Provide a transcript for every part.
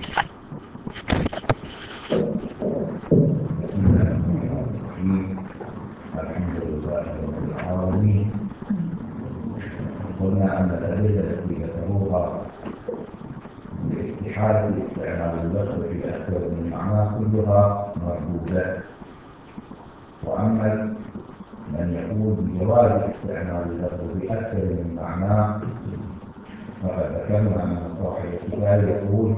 بسم الله الرحمن الرحيم. الحمد لله رب العالمين. قلنا أن الأدلة التي ذكروها لاستحالة استعمال اللفظ في أكثر من معنى كلها مردودة، وأما من يقول بجواز استعمال اللفظ بأكثر من معنى فقد ذكرنا أن صاحب الكتاب يقول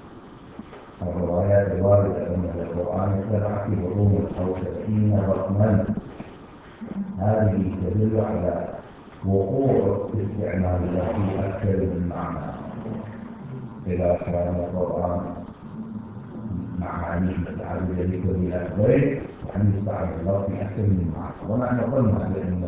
الروايات الواردة أن للقرآن 7 بطون أو 70 رقما، هذه تدل على وقوع استعمال اللفظ أكثر من معنى. إذا كان القرآن معانيه متعددة بكل لفظين يعني يستعمل اللفظ في أكثر من معنى. ونحن قلنا بأن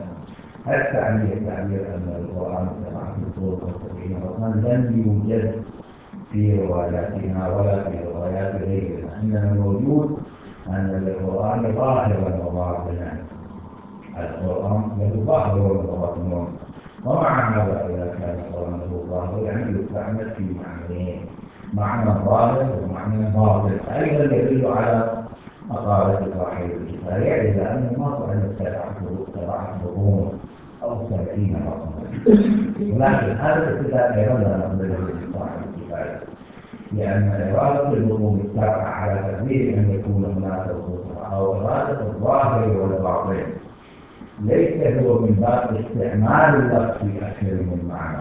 التعبير أن القرآن 7 بطون أو 70 رقما لم يوجد في رواياتنا ولا في روايات غيرنا، إنما الموجود أن للقرآن ظاهرا وباطنا. القرآن له ظاهر وباطن، ومع هذا إذا كان القرآن له ظاهر يعني يستعمل في معنيين، معنى ظاهر ومعنى باطن. أيضا يدل على مقالة صاحب الكفاية إلا أنه ما قال 7 بطون أو 70 رقما، ولكن هذا الاستدلال أيضا لا نقبله من صاحب الكفاية، لأن إرادة البطون السبعة على تقدير أن يكون هناك بطون أو إرادة الظاهر والباطن ليس هو من باب استعمال اللفظ في أكثر من معنى،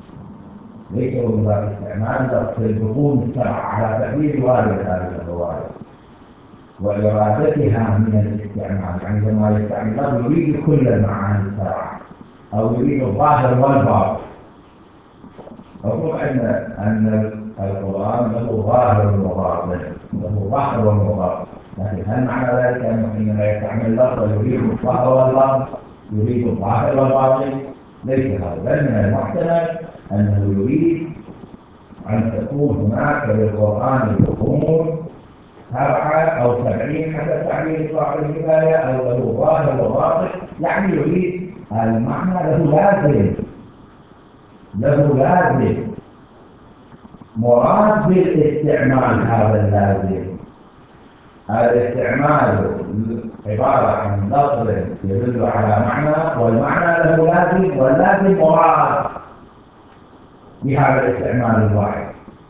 ليس هو من باب استعمال اللفظ في البطون السبعة على تقدير والد هذه الرواية وإرادتها من الاستعمال. يعني لما يستعمل اللفظ يريد كل المعاني السبعة أو يريد الظاهر والباطن. مفهوم أن القرآن له ظاهر وباطن، له ظاهر وباطن، لكن هل معنى ذلك أنه حينما يستعمل اللفظ يريد الظاهر والباطن يريد الظاهر والباطن؟ ليس هذا، بل من المحتمل أنه يريد أن تكون هناك للقرآن بطون 7 أو 70 حسب تعبير صاحب الكفاية، أو له ظاهر وباطن، يعني يريد المعنى له لازم مراد بالاستعمال. هذا اللازم الاستعمال عبارة عن لفظ يدل على معنى، والمعنى له لازم، واللازم مراد بهذا الاستعمال الواحد.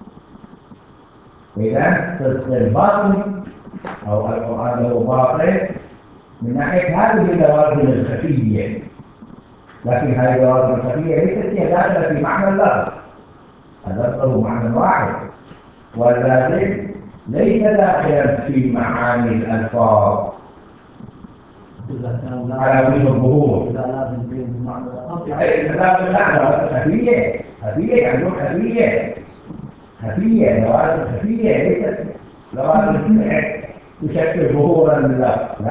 إذا صدق الباطن أو القرآن له باطن من ناحية هذه اللوازم الخفية، لكن هذه اللوازم الخفية ليست هي داخلة في معنى اللفظ. اللفظ هو معنى واحد، واللازم ليس داخلا في معاني الألفاظ على وجه الظهور. لا خفية عندهم خفية لوازم خفية، ليست لوازم تشكل ظهورا لللفظ.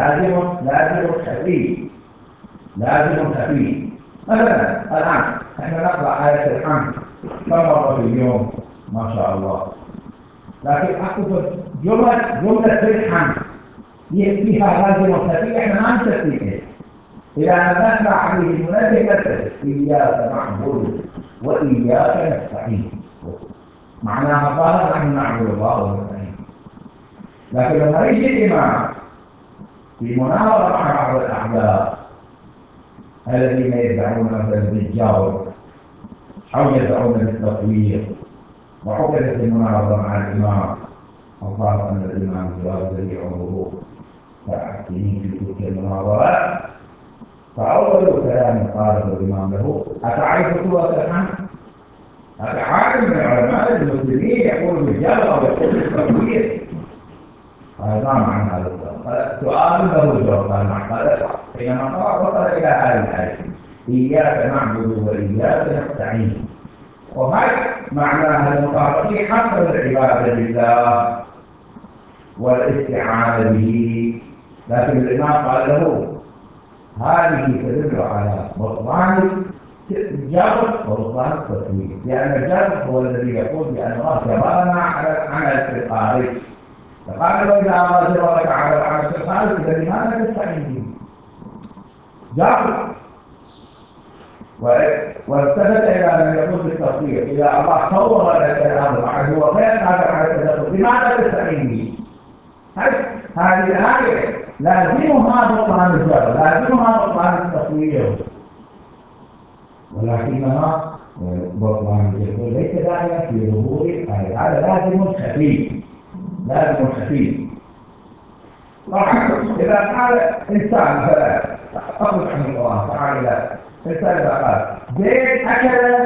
لازم خفي. مثلا الآن احنا نقرأ آية الحمد كم مرة في اليوم؟ ما شاء الله، لكن أكو جملة في الحمد فيها لازم خفي احنا ما نتفسيره. إذا نبهنا عليه المنبه مثلا إياك نعبد وإياك نستعين، معناها ظاهر نحن نعبد الله ونستعين. لكن لما يجي الإمام في مناظرة مع بعض الأحزاب الذين يدعون مثلا بالجبر أو يدعون بالتطوير، وعقدت المناظرة مع الإمام وظهر أن الإمام الجواد الذي عمره 7 سنين في تلك المناظرات، فأول كلام قاله الإمام له: أتعرف سورة الحمد؟ عالم من علماء المسلمين يقول بالجبر أو يقول بالتطوير. قال: ما معنى هذا السؤال؟ سؤال له جواب. قال: حينما قرأ وصل إلى هذه الآية: إياك نعبد وإياك نستعين، وهذا معناها المطابقة حصر العبادة لله والاستعانة به. لكن الإمام قال له: هذه تدل على بطلان الجبر وبطلان التطوير، لأن الجبر هو الذي يقول بأن الله جبرنا على العمل في الخارج، فقال له: إذا الله جبرك على العمل في الخارج إذا لماذا تستعين به؟ جبر. والتفت إلى من يقول بالتصوير: إذا الله طور لك الأمر هو غير قادر على التدخل لماذا تستعين به؟ هذه الآية لازمها بطلان الجبر، لازمها بطلان التخوير، ولكنها بطلان الجبر ليس دائما في ظهور الآية. هذا لازم خفي، لازم خفي. طبعا إذا قال إنسان مثلا أخرج عن القرآن تعال إلى إنسان إذا قال زيد أكل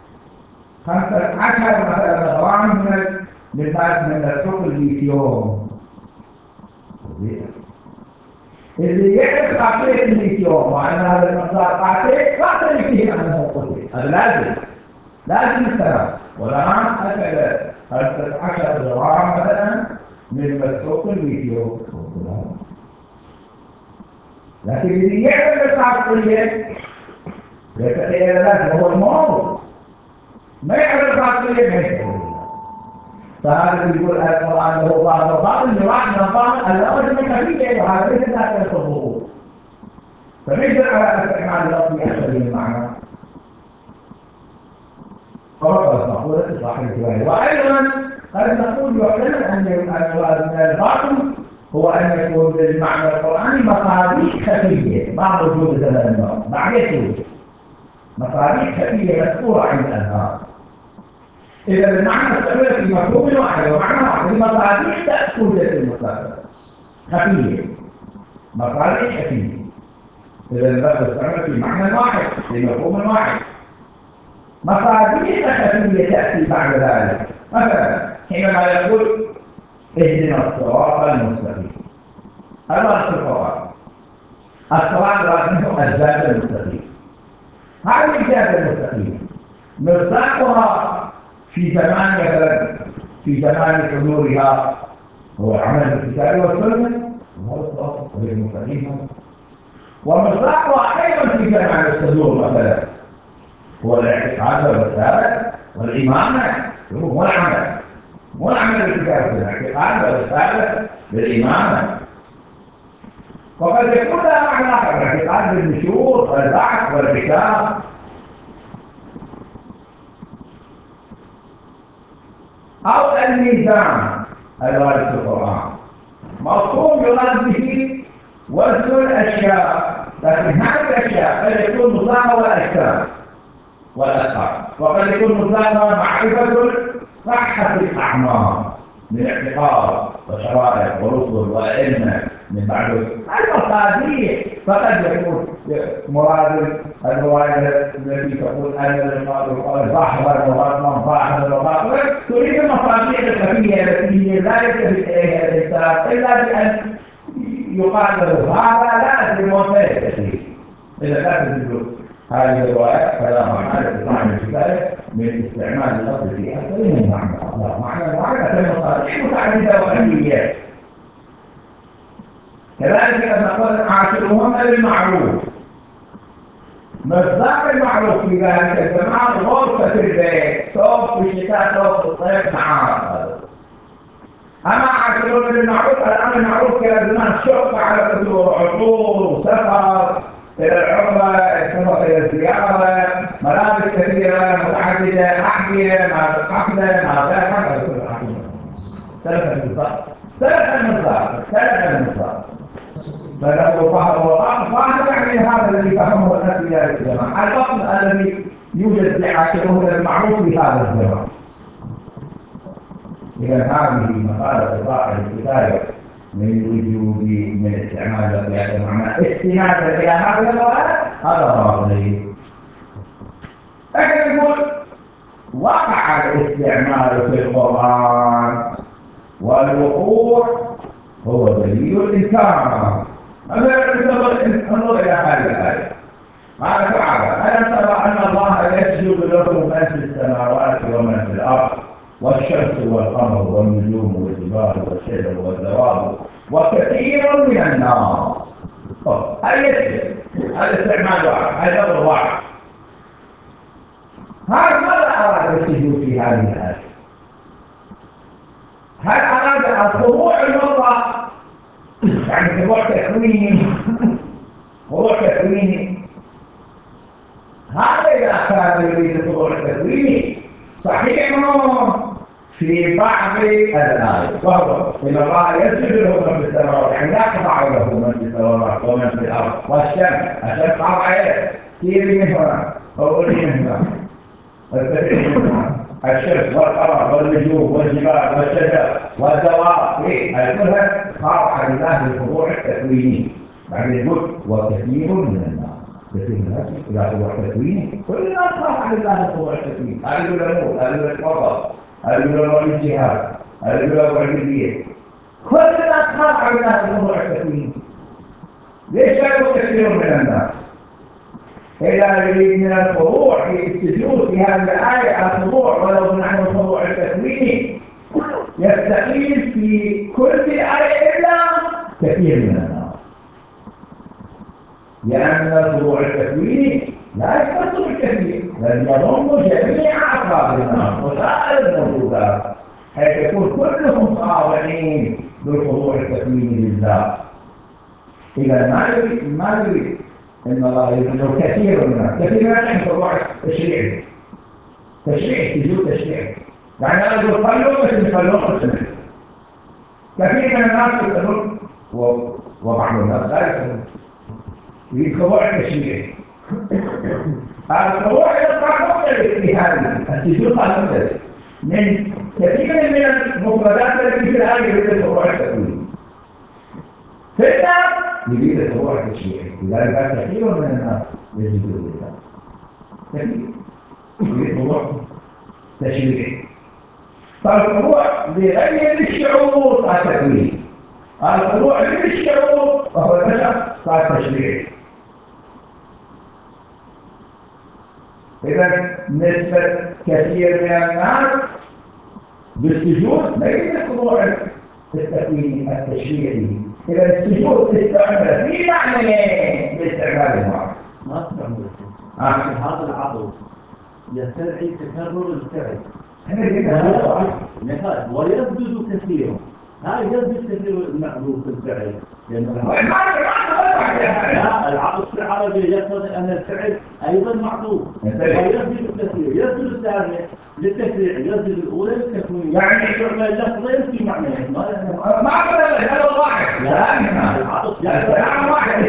15 مثلا غرام من مسحوق الليثيوم، اللي يعرف خاصية الليثيوم وأن هذا المقدار قاتل لا سيكتهم أنه قتل، هذا لازم التمام. والآن أكل 15 غرام مثلا من مسحوق الليثيوم، لكن اللي يعرف الخاصية يتخيل الناس وهو الموت، ما يعرف الخاصية ما يتخيل. فهذا اللي يقول القرآن له ظاهر وباطن، يراد من الظاهر اللوازم الخفية، وهذا ليس داخل في الظهور، فنقدر على استعمال اللفظ أكثر من المعنى. فمثلا مقولة صاحب الجواهر. وأيضا قد نقول يحتمل أن يراد من الباطن هو أن يكون بالمعنى القرآني مصادق خفية ما موجودة زمن النص، بعدين توجد مصادق خفية مذكورة عند الأنهار. إذا المعنى استعمل في مفهوم واحد ومعنى واحد، مصادق توجد في المستقبل خفية، مصادق خفية. إذا اللفظ استعمل في معنى واحد في مفهوم واحد، مصادق خفية تأتي بعد ذلك. مثلا حينما يقول اهدنا الصراط المستقيم، الوقت في القرآن الصراط الوقت منه الجاد المستقيم. هذه الجاد المستقيم مصداقها في زمان مثلا في زمان صدورها هو العمل بالكتاب والسنة، وهذا الصراط المستقيم. ومصداقها أيضا في زمان الصدور مثلا هو الاعتقاد والرسالة والإمامة، مو العمل بالكتاب والسنة، الاعتقاد والرسالة بالإمامة. وقد يكون لها معنى آخر، الاعتقاد بالنشور والبعث والحساب. أو الميزان الوارد في القرآن مفهوم يراد به وزن الأشياء، لكن هذه الأشياء قد يكون مصداقها الأجسام والأثقال، وقد يكون مصداقها معرفة صحة الأعمال من اعتقاد وشرائع ورسل وأئمة من بعد المصادق. فقد يكون مراد الرواية التي تقول أن القول ظاهرا وباطنا ظاهرا وباطنا تريد المصادق الخفية التي لا يلتفت إليها الإنسان إلا بأن يقال له هذا لازم وفيه. إذا لا تجد هذه الروايات كلام على صاحب الكتاب من استعمال اللفظ في أكثر من معنى معنى المصادق متعددة وخفية. كذلك قد نقول عاشرهن بالمعروف، مصداق المعروف في ذلك الزمان غرفة البيت، ثوب في الشتاء ثوب في الصيف نعام. أما عاشرهن بالمعروف الأمر المعروف في الزمان شق على عطور وسفر إلى العمرة، سفر إلى الزيارة، ملابس كثيرة متعددة، أحذية مع حفلة مع ذلك على كل حفلة. اختلف المصداق فله ظهر وباطن. ظاهر يعني هذا الذي فهمه الناس في ذلك الزمان، البطن الذي يوجد بعاشرهن المعروف في هذا الزمان. إذا هذه مقالة صاحب الكتاب من وجود من استعمال لفظيات المعنى استنادا إلى هذه الروايات هذا باطل. لكن نقول وقع الاستعمال في القرآن والوقوع هو دليل الإنكار. انظر إلى هذه الآية، قال تعالى ألم ترى أن الله يسجد له من في السماوات ومن في الأرض والشمس والقمر والنجوم والجبال والشجر والدواب وكثير من الناس. هل يسجد؟ هذا استعمال واحد، هذا لفظ واحد. هل ماذا أراد السجود في هذه الآية؟ هل أراد الخضوع المطلق يعني خضوع تكويني؟ هذا إذا كان يريد الخضوع التكويني صحيح في بعض الآية، وهو إن الله يسجد له من في السماوات، يعني يخضع له من في السماوات ومن في الأرض، الشمس خاضعة سيري من هنا أولي من هنا ارتفعي من هنا، الشمس والقمر والنجوم والجبال والشجر والدواب كلها خاضعة لله بالخضوع التكويني. بعدين يقول وكثير من الناس، كثير من الناس إذا خضوع تكويني كل الناس خاضعة لله بالخضوع التكويني. هذا يقول الموت، هذا يقول التوضأ، هذا يقول الله الجهاد، هذا يقول الله الدين، كل الناس خاضعة لله بالخضوع التكويني. ليش قالوا كثير من الناس؟ إذا يريد من الخضوع في السجود في هذه الآية الخضوع ولو نحن الخضوع التكويني يستقيم في كل الآية إلا كثير من الناس، لأن الخضوع التكويني لا يختص بالكثير بل يضم جميع أفراد الناس وسائر الموجودات، حيث يكون كلهم خاضعين بالخضوع التكويني لله. إذا ما يريد إن الله يذكر كثير من الناس، كثير من الناس يعني خضوع تشريعي، سجود تشريعي، يعني أنا أقول صلوا بس يصلون بالخمس. كثير من الناس يصلون وبعض الناس لا يصلون، يريد خضوع تشريعي. الخضوع إذا صار مختلف في هذه السجود، صار مختلف من كثير من المفردات التي في الآية يريد الخضوع التكويني. في الناس يريد الخضوع التشريعي، لذلك قال كثير من الناس يسجدون لله، كثير يريد خضوع تشريعي. فالخضوع لغير الشعور صار تكويني، الخضوع للشعور وهو البشر صار تشريعي. إذا نسبة كثير من الناس بالسجود ليس الخضوع التكويني التشريعي. إذا السجود استعمل في معنى باستعمال واحد. ما استعمل هذا العضو يستدعي تكرر الفعل. ويسجد كثيرا. هاي يسجد كثير المعروف بالفعل. لا العطف في العربي يقتضي أن الفعل أيضا معطوف. ويسجد كثير، يسجد الثانية للتشريع، يسجد الأولى للتكوين. يعني يعمل لفظين في معنى. ما أقول هذا واحد. العطف الكلام واحد.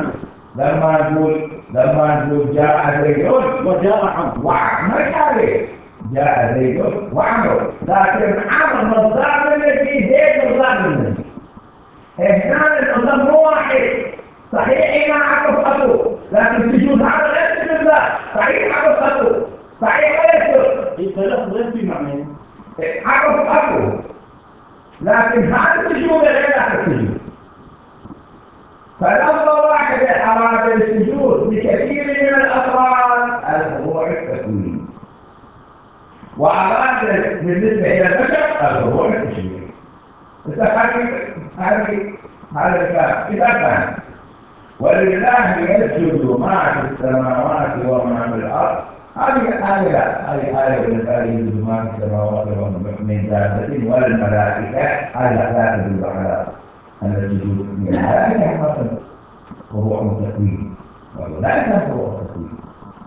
لما نقول جاء زيد وجاء عمرو، ما عليه جاء زيد وعمرو، لكن عمرو مصدر منه في زيد مصدر منه. هنا المصدر مو واحد، صحيح ما عرف أبوه، لكن سجود هذا لا يسجد له، صحيح عرف أبوه، صحيح لا يسجد. فلفظ في معنى عرف أبوه، لكن هذا السجود غير هذا السجود. فلفظة واحدة أراد السجود لكثير من الأفراد الخضوع التكويني، وأراد بالنسبة إلى البشر الخضوع التشريعي. بس هذا الكلام إذا كان ولله يسجد ما في السماوات وما في الأرض، هذه آية ولله يسجد ما في السماوات وما من دابة والملائكة، هذا لا تدل على أن السجود من الملائكة مثلا خضوع تكويني، لا يفهم خضوع تكويني.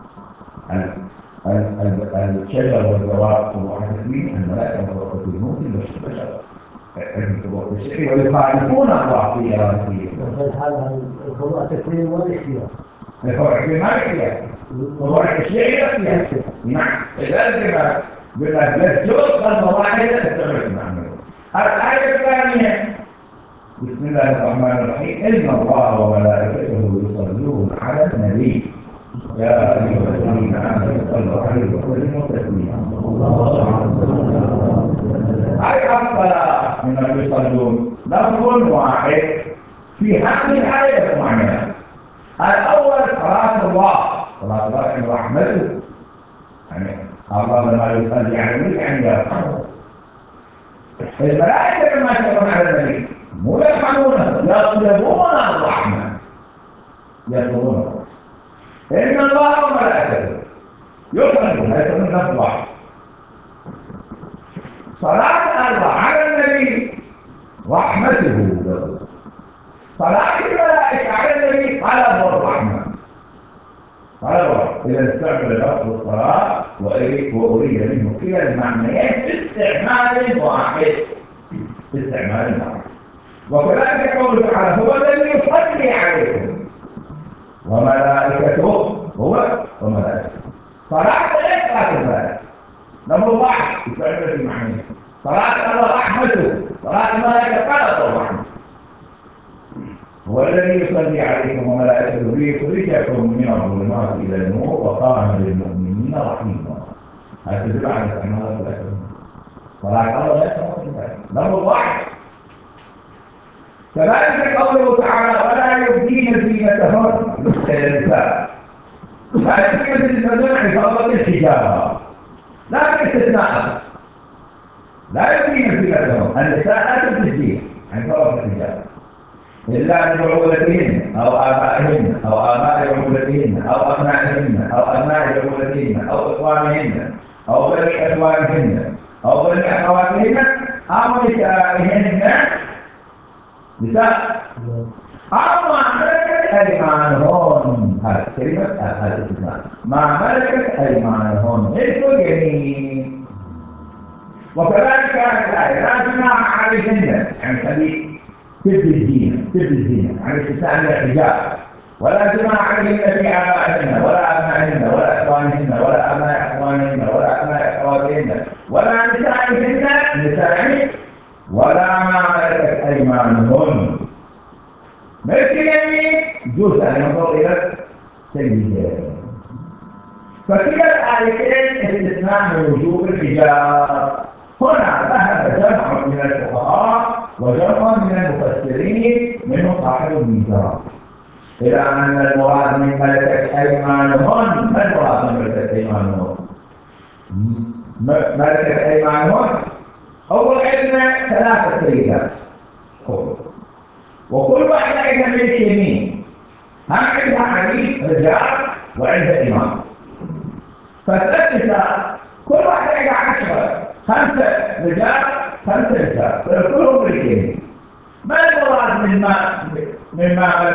الشجر والدواب خضوع تكويني، الملائكة خضوع تكويني، مو البشر عندهم خضوع تشريعي ويخالفون الله في إرادته. هذا الخضوع التكويني والاختيار. الخضوع التكويني ما الاختيار، خضوع التشريعي الاختيار. نعم، لذلك قلنا يسجد ضربة واحدة استمرت معنا. الآية الثانية بسم الله الرحمن الرحيم إن الله وملائكته يصلون على النبي يا أيها الذين آمنوا صلوا عليه وسلموا تسليما. أي الصلاة من يصلون لفظ واحد في هذه الآية معناها. الأول صلاة الله يعني رحمته، يعني الله لما يصلي على النبي يعني يرحمه. الملائكة لما يصلون على النبي مو يرحمونه، يطلبون الرحمة، يطلبون. إن الله وملائكته يصلون لفظ واحد. صلاة الله على النبي رحمته له، صلاة الملائكة على النبي طلب الرحمة، طلب الرحمة. إذا استعمل لفظ الصلاة وأريد منه كلا المعنيين في استعمال واحد. وكذلك قوله تعالى هو الذي يصلي عليكم وملائكته وملائكته. صلاة غير صلاة الملائكة. نمبر واحد يستعمل في المعنيين. صلاة الله رحمته، صلاة الملائكة قدر الرحمة. هو الذي يصلي عليكم وملائكته ليخرجكم من الظلمات إلى النور وكان للمؤمنين رحيما. هذا تدل على استعمال الملائكة. صلاة الله غير صلاة الملائكة. نمبر واحد. كذلك قوله تعالى ولا يبدين زينتهن للنساء. لا يبدين زينتهن عن فرض الحجاب، لكن استثناء لا يبدين زينتهن. النساء لا تبدي الزينة عن فرض الحجاب إلا لبعولتهن أو آبائهن أو آباء بعولتهن أو أبنائهن أو أبناء بعولتهن أو إخوانهن أو بني إخوانهن أو بني أخواتهن أو نسائهن نساء أو ما ملكت أيمانهن. هذه كلمة الاستثناء ما ملكت أيمانهن ملك اليمين. وكذلك الآية لا جناح عليهن يعني خليل تبدي الزينة عن استثناء من الحجاب. ولا جناح عليهن في آبائهن ولا أبنائهن ولا إخوانهن ولا أبناء إخوانهن ولا أبناء أخواتهن ولا نسائهن النساء ولا ما ملكت أيمانهن. ملك اليمين يجوز أن ينظر إلى سيده. فكلا الآيتين استثناء من وجوب الحجاب. هنا ذهب جمع من الفقهاء وجمع من المفسرين منهم صاحب الميزان إلى أن المراد من ملكة أيمانهن. ما المراد من ملكة أيمانهن؟ ملكة أيمانهن أول عندنا 3 سيدات وكل واحدة عندها ملك يمين. هم عندها علي رجال وعندها إمام. ف3 نساء كل واحدة عندها 10 5 رجال 5 نساء كلهم ملك يمين. ما المراد مما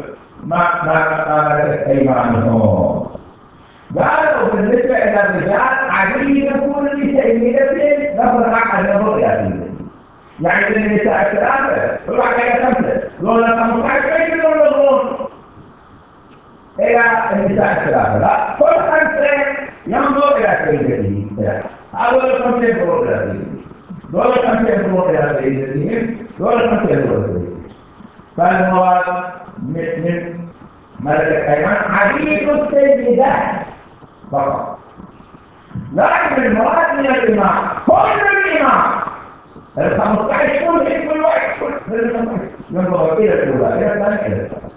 ملكت أيمانهم؟ قالوا بالنسبة إلى الرجال علي يكون لسيدته له الحق أن ينظر إلى سيدته. يعني للنساء 3 كل واحدة عندها 5 دول 15 ما يقدرون ينظرون إلى النساء 3. لا كل 5 ينظر إلى سيدته. هؤلاء 5 ينظرون إلى سيدته، دول 5 ينظرون إلى سيدتهم، دول 5 ينظرون إلى سيدتهم. فالمراد من ملكة أيمان عبيد السيدة فقط. لكن المراد من الإمام كل الإمام 15 كل واحد كل 15 ينظر إلى الأولى إلى الثانية إلى الثالثة.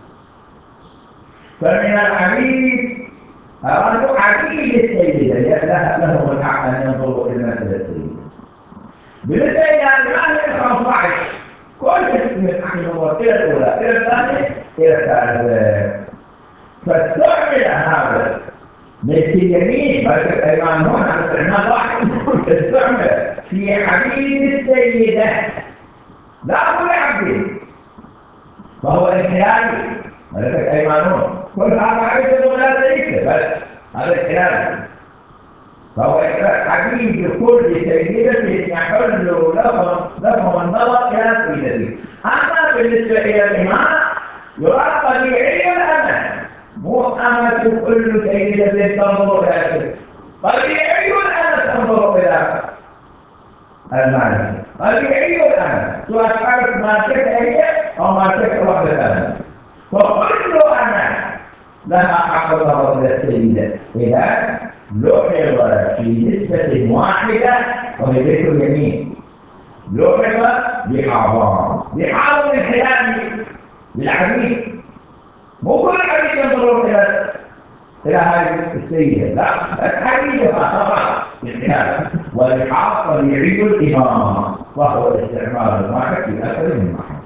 فمن العبيد أرادوا عبيد السيدة لهم الحق أن ينظروا إلى السيدة. بالنسبة إلى الإمام 15 كل من الحق ينظر إلى الأولى إلى الثانية إلى الثالثة. فاستعمل هذا ملك اليمين ملكة أيمانهن على استعمال واحد. استعمل في عبيد السيدة لا كل عبد فهو انحلالي. ملكة أيمانهن كل هذا عبيد إلى سيدة بس هذا انحلالي. فهو عبيد كل سيدة يحل لهم النظر إلى سيدته. أما بالنسبة إلى الإمام يراد طبيعي الأمل مو أمة كل سيدة تنظر إلى سيدة. طبيعي الأمل تنظر إلى المالك. طبيعي الأمل سواء كانت مالكة هي أو مالكة واحدة ثانية. فكل أمل لها حق النظر إلى السيدة. إذا لوحظ في نسبة واحدة وهي ملك اليمين لوحظ بحاضر الحلال للعبيد. مو كل العبيد ينظرون إلى هذه السيدة لا بس عبيدها فقط بالحلال. والحاض طبيعي الإمام وهو استعمال الواحد في أكثر من واحد.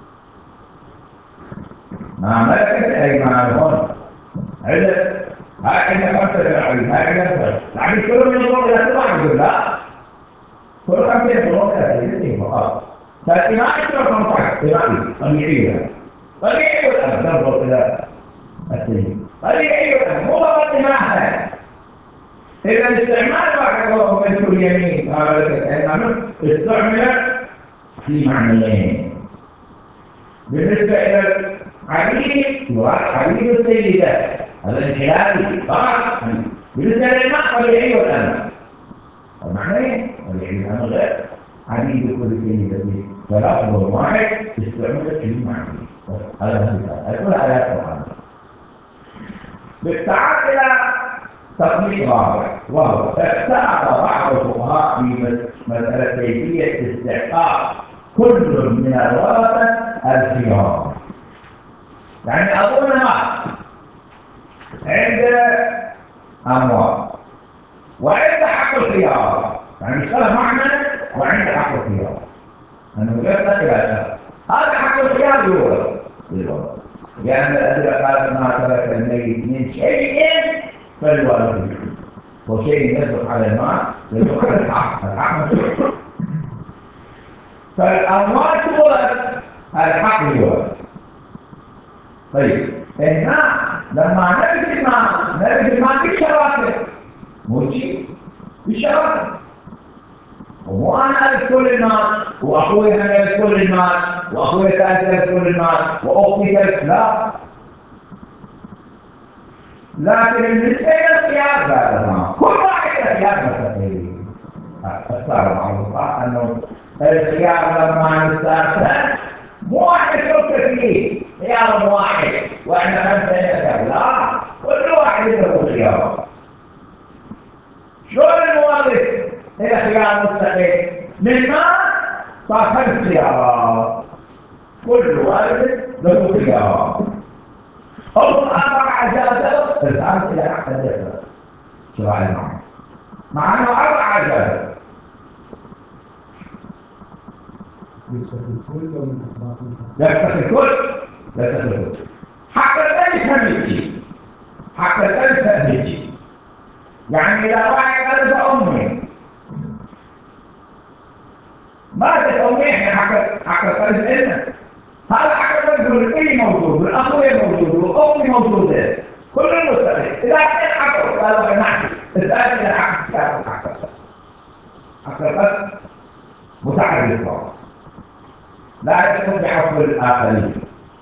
ما ملكت أيمانهن عندنا 5 للعبيد عندنا 5 العبيد كلهم ينظرون إلى كل واحد يقول لا كل 5 ينظرون إلى سيدتهم فقط. فالإمام يصير 15 إمامي طبيعي الأمر ننظر إلى السيد هذه يعيبها مو فقط إماحة. إذا الاستعمال بعده ملك اليمين استعمل في معنيين. بالنسبة إلى العبيد يراد عبيد السيدة، هذا انحلالي فقط. بالنسبة للماء طبيعي والأمر المعنيين طبيعي والأمر غير عبيد كل سيدة، فلفظ واحد استعملت في المعنيين. هذا هو المثال، هذه كل آيات القرآن. بالتعال إلى تطبيق رابع، وهو اختار بعض الفقهاء في مسألة كيفية استحقاق كل من الورثة الخيار. يعني أبونا مات عنده أموال وعنده حق الخيار، يعني اشترى معنا وعنده حق الخيار، أنه يرسل إلى شر، هذا حق الخيار يورث للورثة، لأن الأدلة قالت ما ترك الميت من شيء فالوارث وشيء يصدق على المال يصدق على الحق، الحق مشروع. فالأموال تورث، الحق يورث. طيب هنا لما نرث المال بالشراكة، موجي بالشراكة، ومو أنا أرث كل المال وأخوي هم يرث كل المال وأخوي الثالث يرث كل المال وأختي ترث، لا. لكن بالنسبة للخيار لا، كل واحد له خيار مستقل. اختار معروفة أنه الخيار لما نستأثر مو واحد يفكر فيه خيار واحد وإحنا 5 نتر، لا، كل واحد له خيار. شلون المورث له خيار مستقل؟ من مات صار 5 خيارات، كل وارث له خيار. أو 4 أجازة، الخامس إلى حق الجزء. شو رأي المعنى؟ مع أنه 4 أجازة. يكسر الكل ومن يكسر الكل، يكسر الكل. حق الثالث هم يجي، حق الثالث هم يجي. يعني إذا واحد ألف أمي ماتت أمي، إحنا حق الثالث إلنا. هذا حق الرجل إلي موجود والأخوية موجود والأختي موجودة، كل المستقل. إذا كان حقه قالوا نحن اسأل إلى حق الكتاب حق القتل متعدد الصواب، لا يسقط بعفو الآخرين.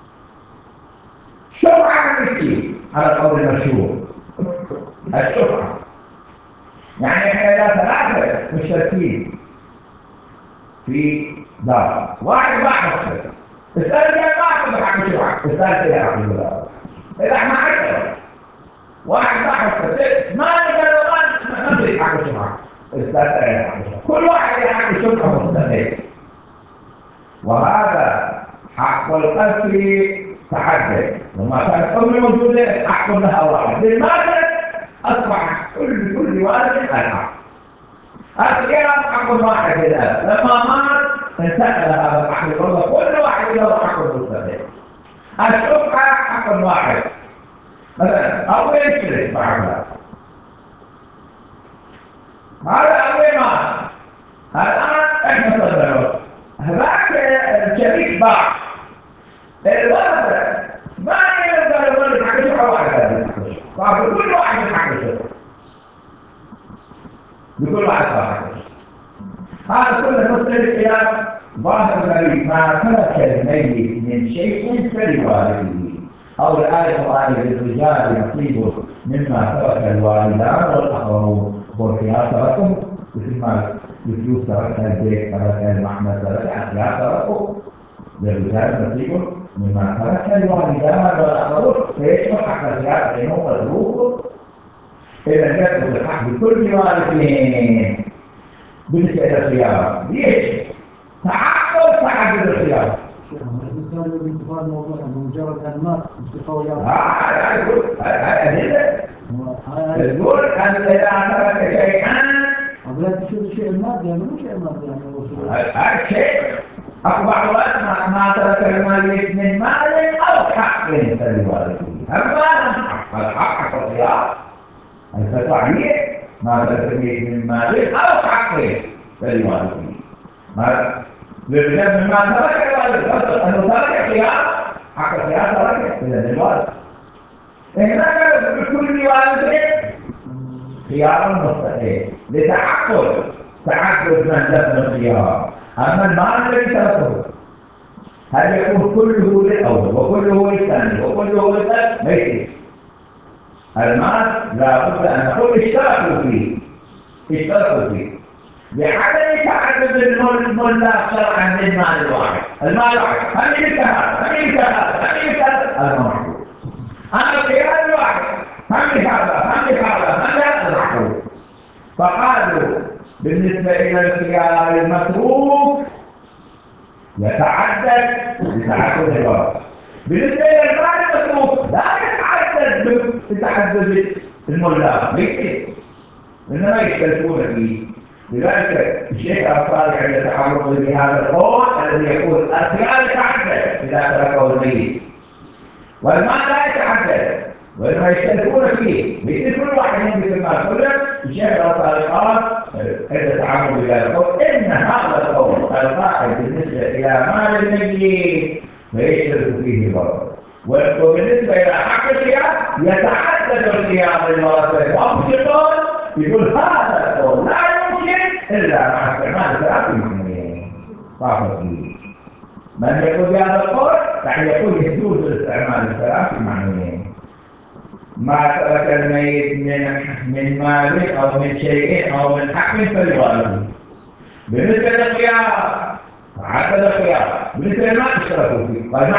شفعة نتي على القول المشهور، الشفعة يعني إحنا إذا 3 مشتركين في دار، واحد ما حصل اسأل لي ما أخذ حق الشفعة، اسأل إلى حق الولاء. إذا احنا 10 واحد ما حصل ما نقدر ما نملك حق الشفعة، التاسع إلى حق الشفعة، كل واحد إلى حق الشفعة مستقل. وهذا حق القتل تعدد، لما كانت أمي موجودة حق لها واحد، لماذا أصبح كل والد الحق. الخيار حق واحد للأب، لما مات انتقل هذا الحق للأرض، كل واحد له حق مستقل. الشفعة حق واحد، مثلا أبوي يشترك بعدها، هذا أبوي مات، الآن إحنا صدرنا هذاك الشريك باع، الورثة ما يقدر الولد حق الشفعة واحد، صار بكل واحد حق الشفعة، بكل واحد صار حق الشفعة. هذا كله مستند إلى ظاهر النبي ما ترك الميت من شيء فلوارثه، أو الآية القرآنية للرجال نصيب مما ترك الوالدان والأقربون، والخيار تركوا مثل ما الفلوس تركها البيت، تركها المحمد، تركها الخيار تركوا للرجال نصيب مما ترك الوالدان والأقربون، فيشمل حق الخيار فإنه متروك. إذا يثبت الحق بكل وارثين بالنسبة إلى الخيار. ليش؟ تعدد الخيار. الإنسان بالانتقال الموضوع بمجرد أن مات استقوى يقول أن إذا ترك شيئا لا تشوف الشيء المادي، يعني مو شيء مادي يعني هذا شيء أقبح ما ترك المالية من مال أو حق فلوارثه. أما الحق الخيار الفتوى ما ترك من مال أو حق فلوارثه. للرجال مما ترك الوالد، أنه ترك خيار، حق الخيار تركه إلى الوالد. هنا قالوا بكل والد خيار مستحيل تعدد من لفظ الخيار. أما المال الذي تركه هل يكون كله للأول وكله للثاني وكله للثالث؟ ما يصير. المال لا بد أن نقول اشتركوا فيه بعدم تعدد الملاك شرعا للمال الواحد. المال واحد، هم مثل هذا هذا معقول. أما الخيار الواحد هم لهذا المعقول. فقالوا بالنسبة إلى الخيار المتروك يتعدد بتعدد الورق. بالنسبة إلى المال المتروك لا يتعدد بتعدد الملاك، ما يصير، إنما يختلفون فيه. لذلك الشيخ الأنصاري عند تعرضه لهذا القول الذي يقول الخيار يتعدد إذا تركه الميت، والمال لا يتعدد، وإنما يختلفون فيه، ليس كل واحد يملك المال كله. الشيخ الأنصاري قال عند تعرضه لهذا القول إن هذا القول القائل بالنسبة إلى مال الميت فيشترك فيه الورثة، وبالنسبة إلى حق الخيار يتعدد الخيار للورثة وأفضل. يقول هذا القول لا يمكن إلا مع استعمال ثلاث معنيين. صافي من يقول بهذا القول يعني يقول يجوز الاستعمال الثلاث معنيين. ما ترك الميت من مال أو من شيء أو من حق فليوارثه. بالنسبة للخيار عدد الخيار، بالنسبة للمال اشتركوا فيه. قال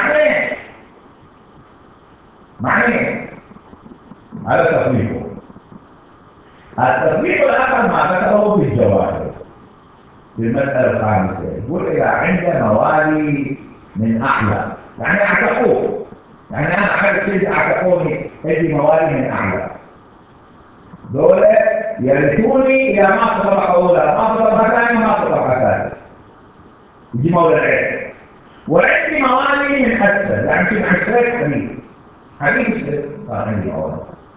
معنيين هذا تطبيقه. التطبيق الآخر ما ذكره في الجواهر في المسألة الخامسة، يقول إذا عند موالي من أعلى يعني أعتقوه، يعني أنا عملت شيء أعتقوني عندي موالي من أعلى، دولة يرثوني إلى ما طبقة أولى ما طبقة ثانية ما طبقة ثالثة، يجي مولى العيد. وعندي موالي من أسفل يعني شيء عشرة حديث صار عندي موالي،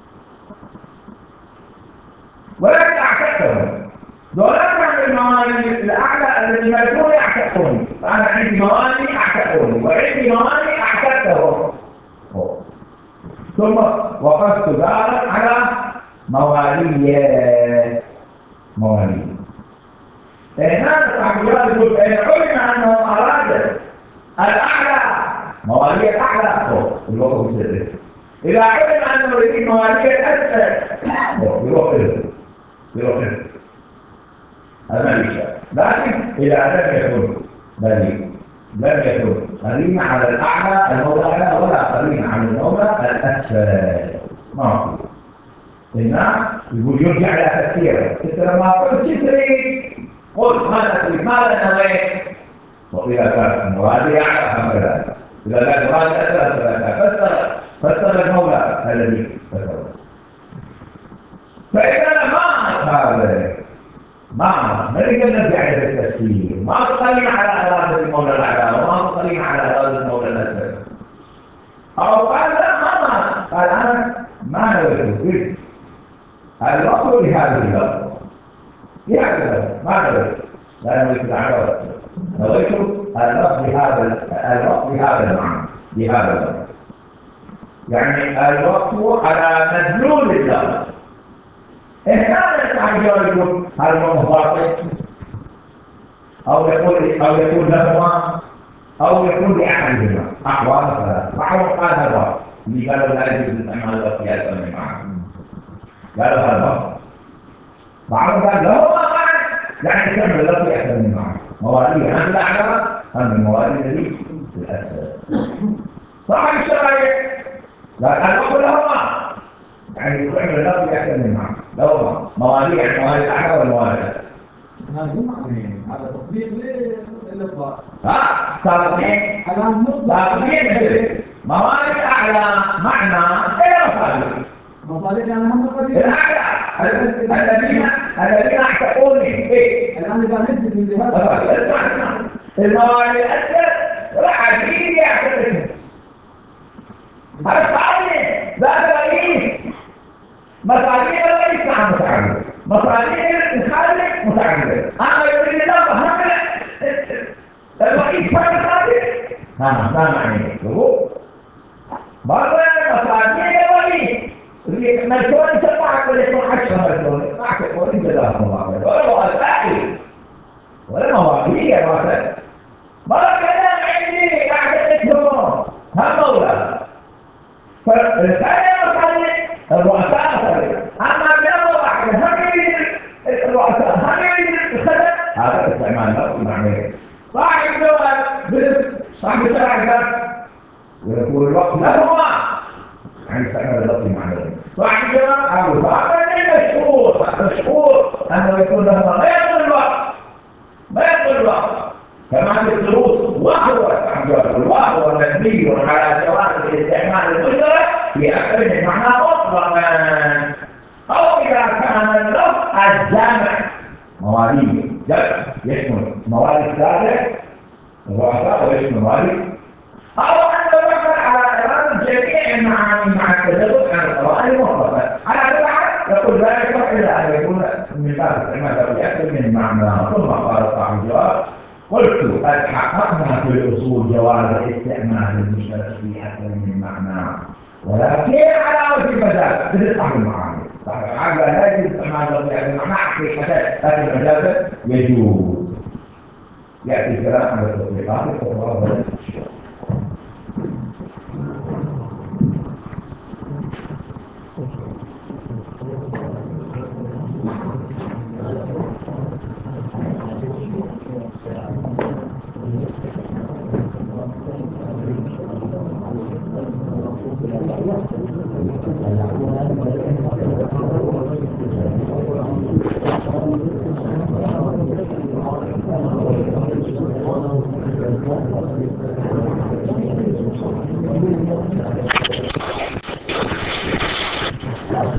ولكن أعتقهم دولات عن الموالي الأعلى الذي ملكوني أعتقوني، فأنا عندي موالي أعتقوني وعندي موالي أعتقتهم. ثم وقفت دارا على موالي. هنا صاحب الجواب يقول إن علم أنه أراد الأعلى موالي الأعلى الوقت السر، إذا علم أنه يريد موالي الأسفل يروح له هذا ليش. لكن إذا لم يكن قرينا على الأعلى المولى الأعلى ولا قرينا على المولى الأسفل ما هو هنا يقول يرجع إلى تفسيره. أنت لما قلت تريد قل ماذا تريد ماذا نويت، وإذا كان المراد أعلى هكذا، إذا كان المراد أسفل هكذا فسر المولى الذي ذكره. فإذا ما نريد أن نرجع إلى التفسير، ما تقلين على إرادة المولى الأعلى وما تقلين على إرادة المولى الأسفل. أو قال لا ما قال أنا ما نويت الوقت لهذه اللفظة ما نويت، لا نويت الأعلى والأسفل، نويت الوقت بهذا المعنى بهذا اللفظ، يعني الوقت على مدلول اللفظ. هنا صاحب الجواب يقول هل هو باطل أو يكون لهما أو يكون لأحدهما أقوال ثلاثة. بعضهم قال هذا باطل، اللي قالوا لا يجوز استعمال اللفظ في أكثر من معنى قالوا هذا باطل. بعضهم قال لهما معنى يعني يستعمل اللفظ في أكثر من معنى، مواليه هم الأعلى هم الموالي الذي في الأسفل. صاحب الشرائع قال الوقت لهما يعني يستعمل اللفظ في أكثر من معنى، لهما موالي يعني موالي الأعلى والموالي الأسفل. هذا تطبيق للإطلاق. تطبيق موالي الأعلى معنى إلى مصالح أنا هم قبيل الأعلى الذين أعتقوني الآن إذا نجد من هذا اسمع الموالي الأسفل العديد يعتقدهم هذا صحيح ذات رئيس مصالح الرئيس نعم متعددة، مصالح الخالق متعددة. أما يريد الله هم الرئيس هم الخالق ما معنى يقول مرة مصالح الرئيس ملكون تبعك يكون 10 ملكون ما تكون جزاهم الله خير ولا وسائل ولا مواضيع وسائل ما كلام عندي أعتقدهم هم ولا فالإنسان مصالح الرؤساء مصالح أما من واحد هم يريد الرؤساء هم يريد الخدم هذا استعمال لفظ معنوي صاحب الجوال صاحب الشارع ويكون الوقت لهما يعني استعمال اللفظ المعنوي صاحب الجواب أو فأقل مشهور أنه يكون لهما ما يقول الوقت كما في الدروس وهو صاحب الجواب وهو مبني على جواز الاستعمال المشترك في أكثر من معنى مطلقا أو إذا كان اللفظ الجامع مواليد جمع يشمل موالي السادة الرؤساء ويشمل موالي أو أنه يحمل على إرادة جميع المعاني مع التجرد عن القرآن المطلقة على كل حال يقول لا يصح إلا أن يكون من باب استعمال في أكثر من معنى ثم قال صاحب الجواب قلت قد حققنا في الأصول جواز استعمال المشترك في أكثر من معنى ولكن على وجه المجاز مثل صاحب المعاني صاحب المعاني لا يجوز استعمال في أكثر من معنى حقيقة لكن مجازا يجوز يأتي الكلام على التطبيقات الأخرى